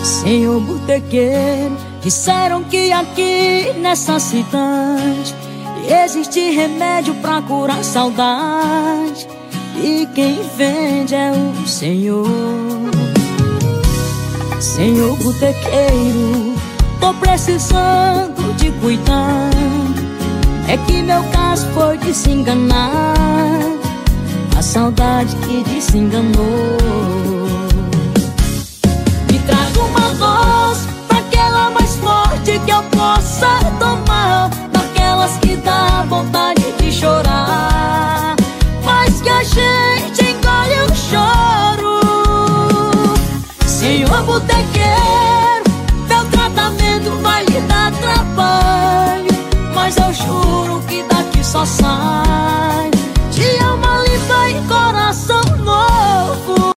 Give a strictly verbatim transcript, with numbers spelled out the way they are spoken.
Senhor botequeiro, disseram que aqui nessa cidade existe remédio pra curar saudade, e quem vende é o Senhor. Senhor botequeiro, tô precisando de cuidar. É que meu caso foi de se enganar, a saudade que desenganou. Me traga uma voz, daquela mais forte que eu possa tomar, daquelas que dá vontade de chorar, mas que a gente engole o choro. Senhor botequeiro, meu tratamento vai lhe dar trabalho, mas eu juro que daqui só sai